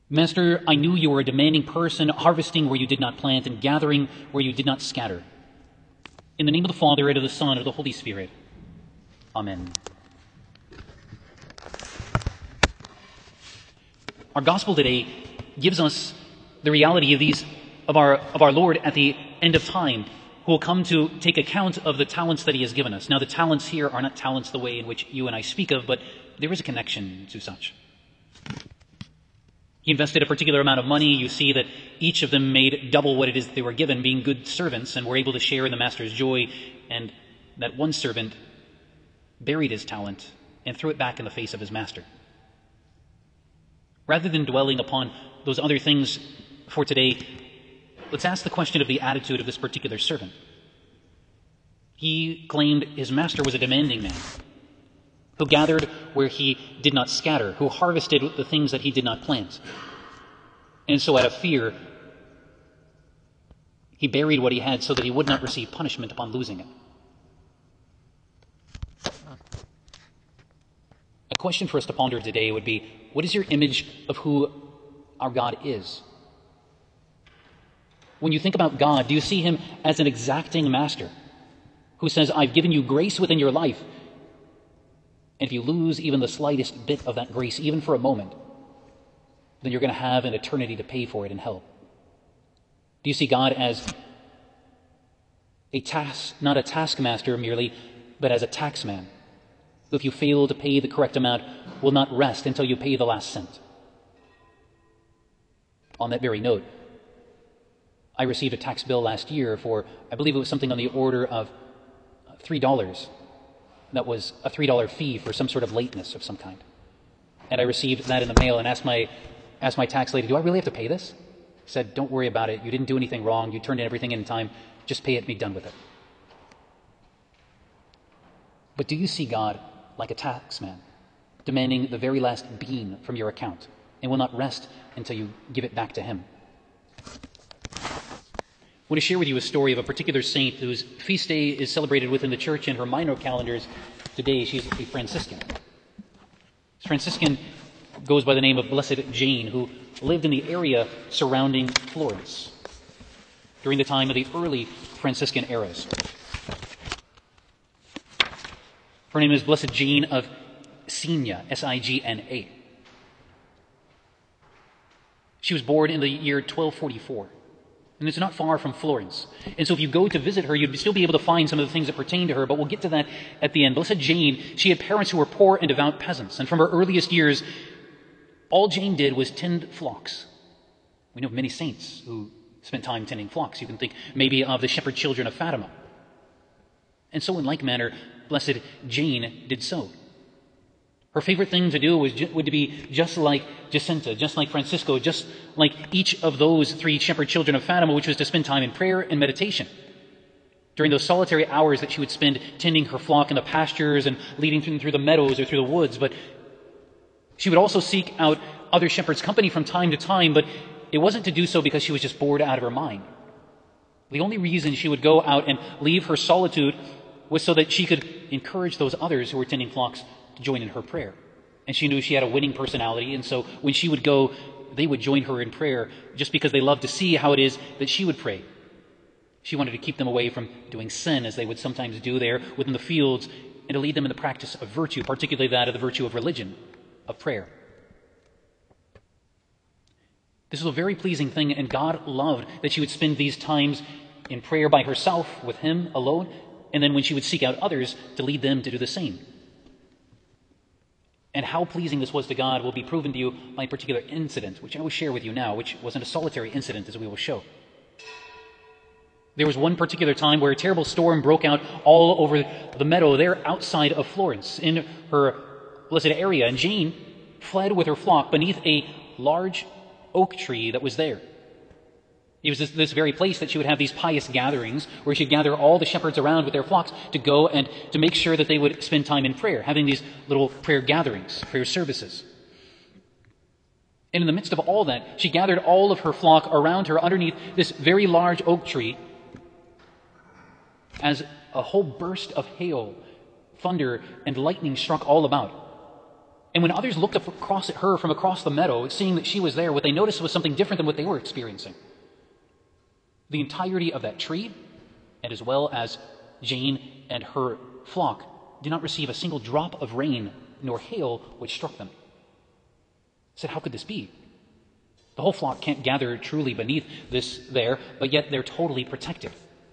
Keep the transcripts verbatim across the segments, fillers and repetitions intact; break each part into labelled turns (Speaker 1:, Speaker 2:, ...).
Speaker 1: Master, I knew you were a demanding person, harvesting where you did not plant and gathering where you did not scatter. In the name of the Father, and of the Son, and of the Holy Spirit. Amen. Our gospel today gives us the reality of these of our of our Lord at the end of time, who will come to take account of the talents that he has given us. Now, the talents here are not talents the way in which you and I speak of, but there is a connection to such. He invested a particular amount of money. You see that each of them made double what it is that they were given, being good servants, and were able to share in the master's joy. And that one servant buried his talent and threw it back in the face of his master. Rather than dwelling upon those other things for today, let's ask the question of the attitude of this particular servant. He claimed his master was a demanding man, who gathered where he did not scatter, who harvested the things that he did not plant. And so out of fear, he buried what he had so that he would not receive punishment upon losing it. A question for us to ponder today would be, what is your image of who our God is? When you think about God, do you see him as an exacting master who says, I've given you grace within your life, and if you lose even the slightest bit of that grace, even for a moment, then you're going to have an eternity to pay for it in hell? Do you see God as a task, not a taskmaster merely, but as a taxman, who, if you fail to pay the correct amount, will not rest until you pay the last cent? On that very note, I received a tax bill last year for, I believe it was something on the order of three dollars. That was a three dollar fee for some sort of lateness of some kind. And I received that in the mail and asked my asked my tax lady, do I really have to pay this? She said, don't worry about it. You didn't do anything wrong. You turned in everything in time. Just pay it and be done with it. But do you see God like a taxman, demanding the very last bean from your account, and will not rest until you give it back to him? I want to share with you a story of a particular saint whose feast day is celebrated within the church and her minor calendars today. She's a Franciscan. This Franciscan goes by the name of Blessed Jane, who lived in the area surrounding Florence during the time of the early Franciscan eras. Her name is Blessed Jane of Signa, S I G N A. She was born in the year twelve forty-four. And it's not far from Florence. And so if you go to visit her, you'd still be able to find some of the things that pertain to her, but we'll get to that at the end. Blessed Jane, she had parents who were poor and devout peasants. And from her earliest years, all Jane did was tend flocks. We know of many saints who spent time tending flocks. You can think maybe of the shepherd children of Fatima. And so in like manner, Blessed Jane did so. Her favorite thing to do was would be just like Jacinta, just like Francisco, just like each of those three shepherd children of Fatima, which was to spend time in prayer and meditation. During those solitary hours that she would spend tending her flock in the pastures and leading them through the meadows or through the woods. But she would also seek out other shepherds' company from time to time, but it wasn't to do so because she was just bored out of her mind. The only reason she would go out and leave her solitude was so that she could encourage those others who were tending flocks to join in her prayer. And she knew she had a winning personality, and so when she would go, they would join her in prayer just because they loved to see how it is that she would pray. She wanted to keep them away from doing sin, as they would sometimes do there within the fields, and to lead them in the practice of virtue, particularly that of the virtue of religion, of prayer. This was a very pleasing thing, and God loved that she would spend these times in prayer by herself, with him alone, and then when she would seek out others, to lead them to do the same. And how pleasing this was to God will be proven to you by a particular incident, which I will share with you now, which wasn't a solitary incident, as we will show. There was one particular time where a terrible storm broke out all over the meadow there outside of Florence, in her blessed area, and Jane fled with her flock beneath a large oak tree that was there. It was this, this very place that she would have these pious gatherings where she'd gather all the shepherds around with their flocks to go and to make sure that they would spend time in prayer, having these little prayer gatherings, prayer services. And in the midst of all that, she gathered all of her flock around her underneath this very large oak tree as a whole burst of hail, thunder, and lightning struck all about. And when others looked across at her from across the meadow, seeing that she was there, what they noticed was something different than what they were experiencing. The entirety of that tree, and as well as Jane and her flock, did not receive a single drop of rain nor hail which struck them. I said, how could this be? The whole flock can't gather truly beneath this there, but yet they're totally protected.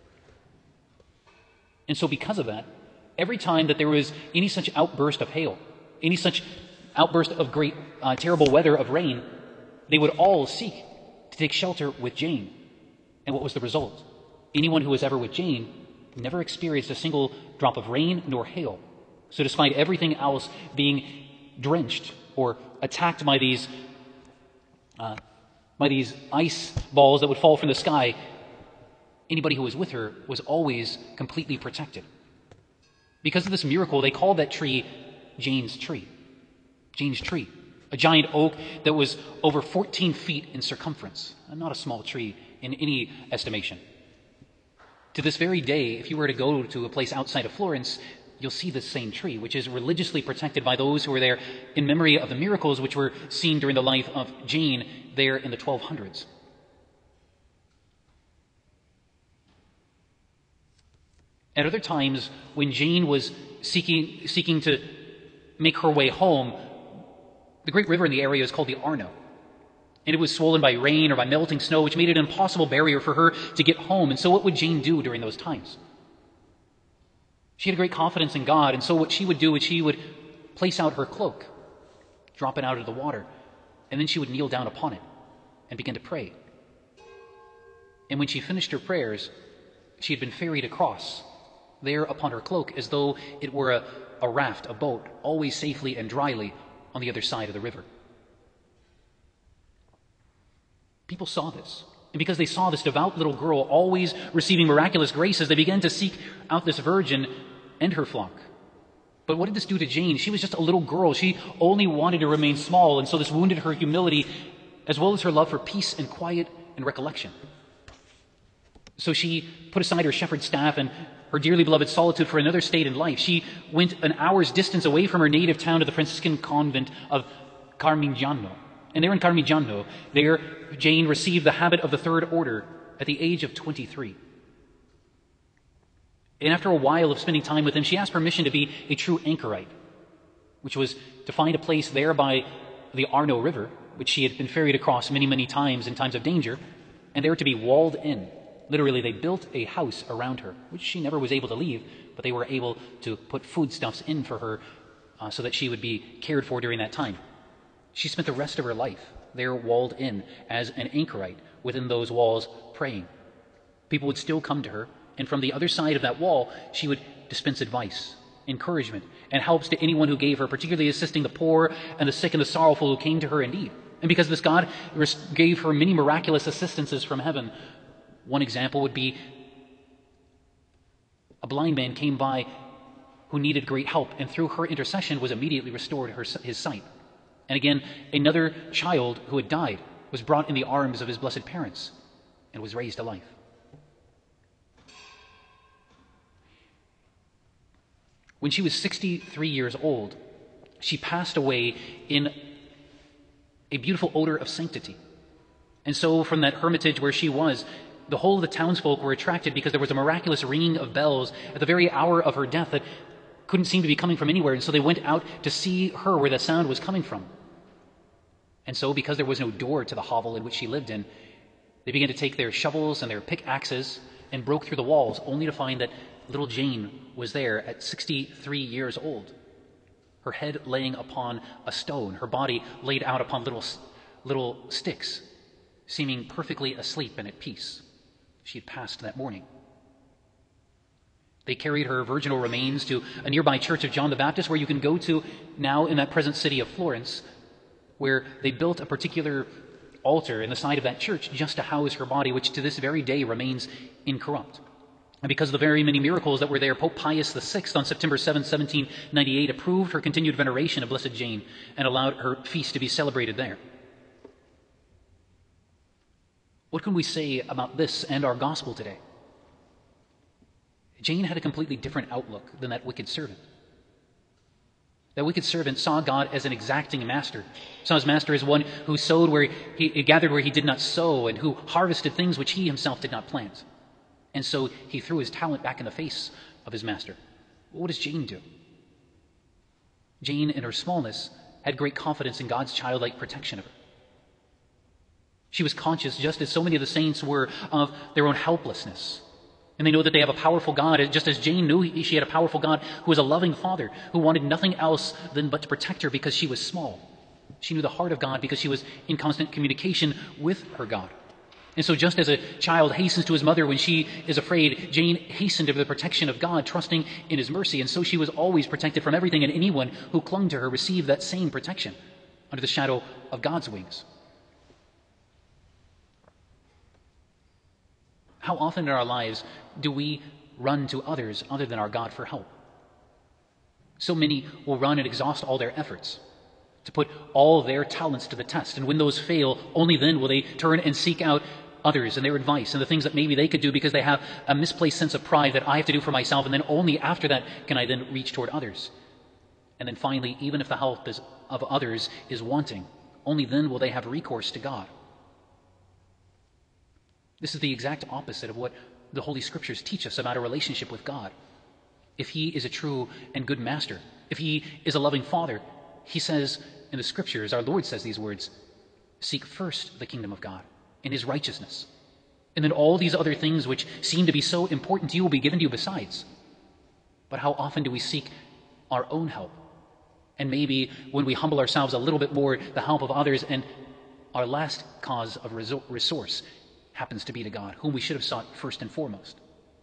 Speaker 1: And so because of that, every time that there was any such outburst of hail, any such outburst of great, uh, terrible weather of rain, they would all seek to take shelter with Jane. And what was the result? Anyone who was ever with Jane never experienced a single drop of rain nor hail. So despite everything else being drenched or attacked by these uh, by these ice balls that would fall from the sky, anybody who was with her was always completely protected. Because of this miracle, they called that tree Jane's tree. Jane's tree. A giant oak that was over fourteen feet in circumference. Not a small tree in any estimation. To this very day, if you were to go to a place outside of Florence, you'll see this same tree, which is religiously protected by those who were there in memory of the miracles which were seen during the life of Jane there in the twelve hundreds. At other times, when Jane was seeking, seeking to make her way home, the great river in the area is called the Arno. And it was swollen by rain or by melting snow, which made it an impossible barrier for her to get home. And so what would Jane do during those times? She had a great confidence in God, and so what she would do is she would place out her cloak, drop it out of the water, and then she would kneel down upon it and begin to pray. And when she finished her prayers, she had been ferried across there upon her cloak as though it were a, a raft, a boat, always safely and dryly on the other side of the river. People saw this. And because they saw this devout little girl always receiving miraculous graces, they began to seek out this virgin and her flock. But what did this do to Jane? She was just a little girl. She only wanted to remain small, and so this wounded her humility as well as her love for peace and quiet and recollection. So she put aside her shepherd's staff and her dearly beloved solitude for another state in life. She went an hour's distance away from her native town to the Franciscan convent of Carmignano. And there in Carmignano, there Jane received the habit of the Third Order at the age of twenty-three. And after a while of spending time with him, she asked permission to be a true anchorite, which was to find a place there by the Arno River, which she had been ferried across many, many times in times of danger, and there to be walled in. Literally, they built a house around her, which she never was able to leave, but they were able to put foodstuffs in for her uh, so that she would be cared for during that time. She spent the rest of her life there walled in as an anchorite within those walls praying. People would still come to her, and from the other side of that wall, she would dispense advice, encouragement, and helps to anyone who gave her, particularly assisting the poor and the sick and the sorrowful who came to her in need. And because of this, God gave her many miraculous assistances from heaven. One example would be a blind man came by who needed great help, and through her intercession was immediately restored her, his sight. And again, another child who had died was brought in the arms of his blessed parents and was raised to life. When she was sixty-three years old, she passed away in a beautiful odor of sanctity. And so from that hermitage where she was, the whole of the townsfolk were attracted because there was a miraculous ringing of bells at the very hour of her death that couldn't seem to be coming from anywhere. And so they went out to see her where the sound was coming from. And so because there was no door to the hovel in which she lived in, they began to take their shovels and their pickaxes and broke through the walls, only to find that little Jane was there at sixty-three years old, her head laying upon a stone, her body laid out upon little, little sticks, seeming perfectly asleep and at peace. She had passed that morning. They carried her virginal remains to a nearby church of John the Baptist, where you can go to now in that present city of Florence, where they built a particular altar in the side of that church just to house her body, which to this very day remains incorrupt. And because of the very many miracles that were there, Pope Pius the Sixth on September seventh, seventeen ninety-eight, approved her continued veneration of Blessed Jane and allowed her feast to be celebrated there. What can we say about this and our gospel today? Jane had a completely different outlook than that wicked servant. That wicked servant saw God as an exacting master, saw his master as one who sowed where he, he gathered where he did not sow, and who harvested things which he himself did not plant. And so he threw his talent back in the face of his master. Well, what does Jane do? Jane, in her smallness, had great confidence in God's childlike protection of her. She was conscious, just as so many of the saints were, of their own helplessness. And they know that they have a powerful God, just as Jane knew she had a powerful God who was a loving Father, who wanted nothing else than but to protect her because she was small. She knew the heart of God because she was in constant communication with her God. And so just as a child hastens to his mother when she is afraid, Jane hastened to the protection of God, trusting in his mercy. And so she was always protected from everything, and anyone who clung to her received that same protection under the shadow of God's wings. How often in our lives do we run to others other than our God for help? So many will run and exhaust all their efforts to put all their talents to the test. And when those fail, only then will they turn and seek out others and their advice and the things that maybe they could do because they have a misplaced sense of pride that I have to do for myself. And then only after that can I then reach toward others. And then finally, even if the help is, of others is wanting, only then will they have recourse to God. This is the exact opposite of what the Holy Scriptures teach us about a relationship with God. If he is a true and good master, if he is a loving Father, he says in the Scriptures, our Lord says these words, seek first the kingdom of God and his righteousness. And then all these other things which seem to be so important to you will be given to you besides. But how often do we seek our own help? And maybe when we humble ourselves a little bit more, the help of others, and our last cause of resource happens to be to God, whom we should have sought first and foremost.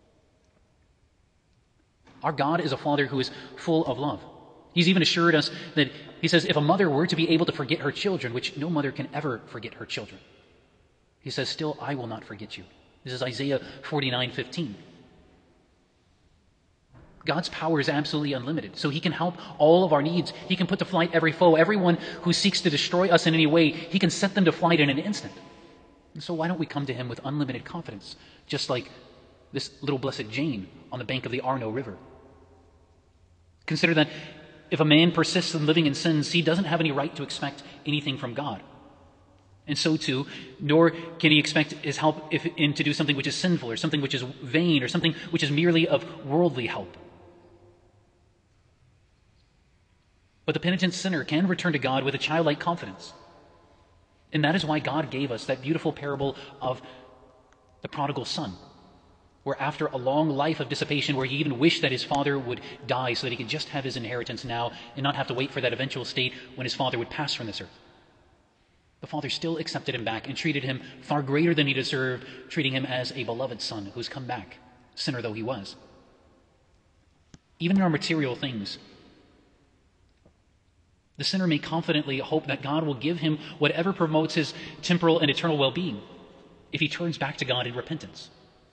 Speaker 1: Our God is a Father who is full of love. He's even assured us that he says, if a mother were to be able to forget her children, which no mother can ever forget her children, he says, still, I will not forget you. This is Isaiah forty-nine fifteen. God's power is absolutely unlimited, so he can help all of our needs. He can put to flight every foe. Everyone who seeks to destroy us in any way, he can set them to flight in an instant. And so why don't we come to him with unlimited confidence, just like this little blessed Jane on the bank of the Arno River? Consider that if a man persists in living in sins, he doesn't have any right to expect anything from God. And so too, nor can he expect his help if, in to do something which is sinful or something which is vain or something which is merely of worldly help. But the penitent sinner can return to God with a childlike confidence. And that is why God gave us that beautiful parable of the prodigal son, where after a long life of dissipation, where he even wished that his father would die so that he could just have his inheritance now and not have to wait for that eventual state when his father would pass from this earth, the father still accepted him back and treated him far greater than he deserved, treating him as a beloved son who's come back, sinner though he was. Even in our material things, the sinner may confidently hope that God will give him whatever promotes his temporal and eternal well-being if he turns back to God in repentance.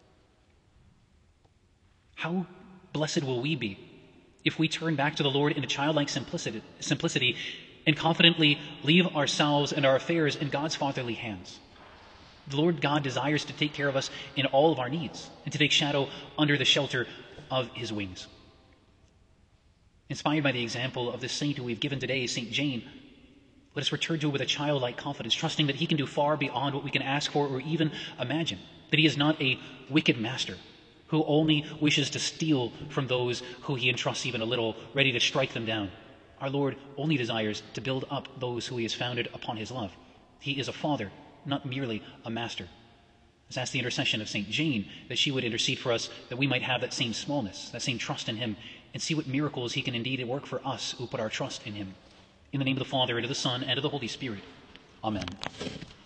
Speaker 1: How blessed will we be if we turn back to the Lord in a childlike simplicity, simplicity and confidently leave ourselves and our affairs in God's fatherly hands. The Lord God desires to take care of us in all of our needs and to take shadow under the shelter of his wings. Inspired by the example of this saint who we've given today, Saint Jane, let us return to it with a childlike confidence, trusting that he can do far beyond what we can ask for or even imagine, that he is not a wicked master who only wishes to steal from those who he entrusts even a little, ready to strike them down. Our Lord only desires to build up those who he has founded upon his love. He is a father, not merely a master. Let's ask the intercession of Saint Jane that she would intercede for us, that we might have that same smallness, that same trust in him, and see what miracles he can indeed work for us who put our trust in him. In the name of the Father, and of the Son, and of the Holy Spirit. Amen.